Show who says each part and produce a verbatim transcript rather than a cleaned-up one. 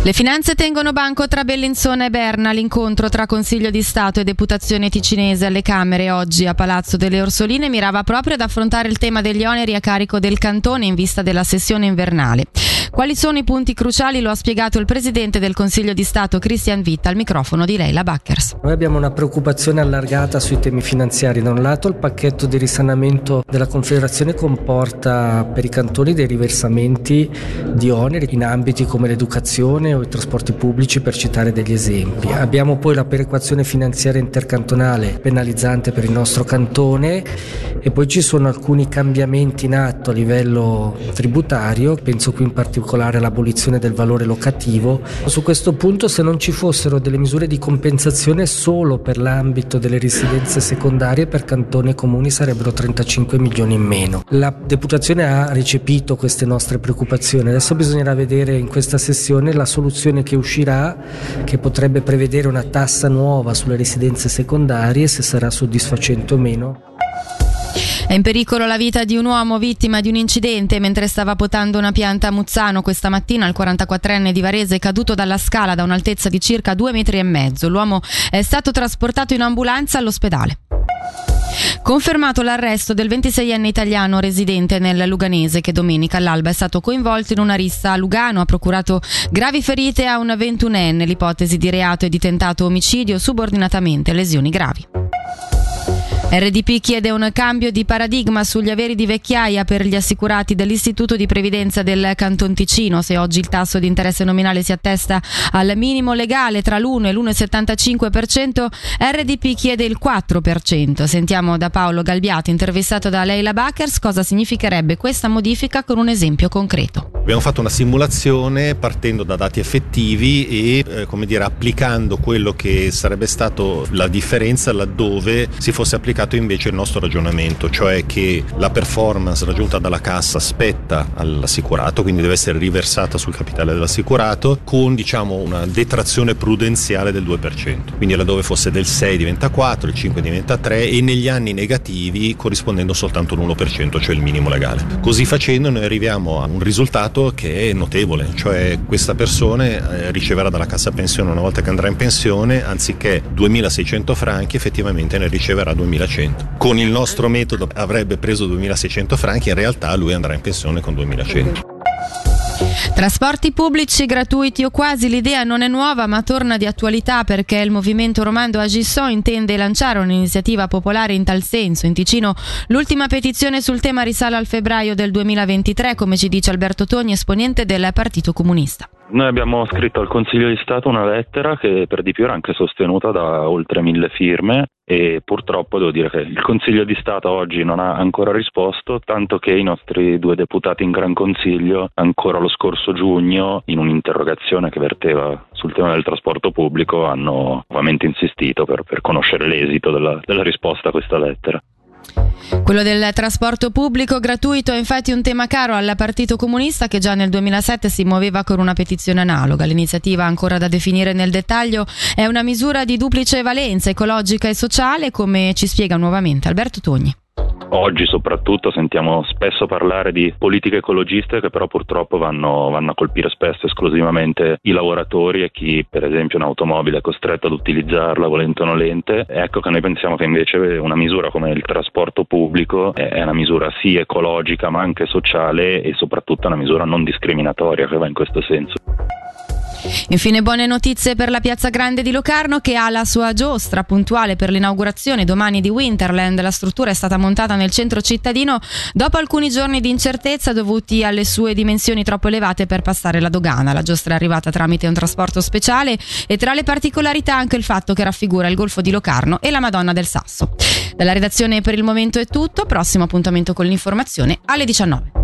Speaker 1: Le finanze tengono banco tra Bellinzona e Berna. L'incontro tra Consiglio di Stato e Deputazione ticinese alle Camere oggi a Palazzo delle Orsoline mirava proprio ad affrontare il tema degli oneri a carico del cantone in vista della sessione invernale. Quali sono i punti cruciali? Lo ha spiegato il Presidente del Consiglio di Stato Christian Witta al microfono di Leila Backers.
Speaker 2: Noi abbiamo una preoccupazione allargata sui temi finanziari. Da un lato il pacchetto di risanamento della Confederazione comporta per i cantoni dei riversamenti di oneri in ambiti come l'educazione o i trasporti pubblici, per citare degli esempi. Abbiamo poi la perequazione finanziaria intercantonale penalizzante per il nostro cantone e poi ci sono alcuni cambiamenti in atto a livello tributario, penso qui in particolare all'abolizione del valore locativo. Su questo punto, se non ci fossero delle misure di compensazione solo per l'ambito delle residenze secondarie, per cantoni e comuni sarebbero trentacinque milioni in meno. La Deputazione ha recepito queste nostre preoccupazioni, adesso bisognerà vedere in questa sessione la soluzione che uscirà, che potrebbe prevedere una tassa nuova sulle residenze secondarie, se sarà soddisfacente o meno.
Speaker 1: È in pericolo la vita di un uomo vittima di un incidente mentre stava potando una pianta a Muzzano. Questa mattina il quarantaquattrenne di Varese è caduto dalla scala da un'altezza di circa due metri e mezzo. L'uomo è stato trasportato in ambulanza all'ospedale. Confermato l'arresto del ventiseienne italiano residente nel Luganese che domenica all'alba è stato coinvolto in una rissa a Lugano. Ha procurato gravi ferite a un ventunenne. L'ipotesi di reato è di tentato omicidio subordinatamente a lesioni gravi. R D P chiede un cambio di paradigma sugli averi di vecchiaia per gli assicurati dell'Istituto di Previdenza del Canton Ticino. Se oggi il tasso di interesse nominale si attesta al minimo legale tra l'uno e l'uno virgola settantacinque per cento, R D P chiede il quattro per cento. Sentiamo da Paolo Galbiati, intervistato da Leila Backers, cosa significherebbe questa modifica con un esempio concreto.
Speaker 3: Abbiamo fatto una simulazione partendo da dati effettivi e eh, come dire applicando quello che sarebbe stato la differenza laddove si fosse applicato invece il nostro ragionamento, cioè che la performance raggiunta dalla cassa spetta all'assicurato, quindi deve essere riversata sul capitale dell'assicurato con diciamo una detrazione prudenziale del due per cento, quindi laddove fosse del sei diventa quattro, il cinque diventa tre e negli anni negativi corrispondendo soltanto l'uno per cento, cioè il minimo legale. Così facendo noi arriviamo a un risultato che è notevole, cioè questa persona eh, riceverà dalla cassa pensione una volta che andrà in pensione anziché duemilaseicento franchi effettivamente ne riceverà duemilacento. Con il nostro metodo avrebbe preso duemilaseicento franchi, in realtà lui andrà in pensione con duemilacento.
Speaker 1: Trasporti pubblici gratuiti o quasi. L'idea non è nuova ma torna di attualità perché il movimento Romando Agisson intende lanciare un'iniziativa popolare in tal senso. In Ticino l'ultima petizione sul tema risale al febbraio del duemilaventitré, come ci dice Alberto Togni, esponente del Partito Comunista.
Speaker 4: Noi abbiamo scritto al Consiglio di Stato una lettera che per di più era anche sostenuta da oltre mille firme e purtroppo devo dire che il Consiglio di Stato oggi non ha ancora risposto, tanto che i nostri due deputati in Gran Consiglio ancora lo scorso giugno in un'interrogazione che verteva sul tema del trasporto pubblico hanno nuovamente insistito per, per conoscere l'esito della, della risposta a questa lettera.
Speaker 1: Quello del trasporto pubblico gratuito è infatti un tema caro al Partito Comunista, che già nel duemilasette si muoveva con una petizione analoga. L'iniziativa, ancora da definire nel dettaglio, è una misura di duplice valenza ecologica e sociale, come ci spiega nuovamente Alberto Togni.
Speaker 4: Oggi soprattutto sentiamo spesso parlare di politiche ecologiste che però purtroppo vanno, vanno a colpire spesso esclusivamente i lavoratori e chi per esempio un'automobile è costretto ad utilizzarla volente o nolente. Ecco che noi pensiamo che invece una misura come il trasporto pubblico è una misura sì ecologica ma anche sociale e soprattutto una misura non discriminatoria che va in questo senso.
Speaker 1: Infine buone notizie per la Piazza Grande di Locarno, che ha la sua giostra puntuale per l'inaugurazione domani di Winterland. La struttura è stata montata nel centro cittadino dopo alcuni giorni di incertezza dovuti alle sue dimensioni troppo elevate per passare la dogana. La giostra è arrivata tramite un trasporto speciale e tra le particolarità anche il fatto che raffigura il Golfo di Locarno e la Madonna del Sasso. Dalla redazione per il momento è tutto, prossimo appuntamento con l'informazione alle diciannove.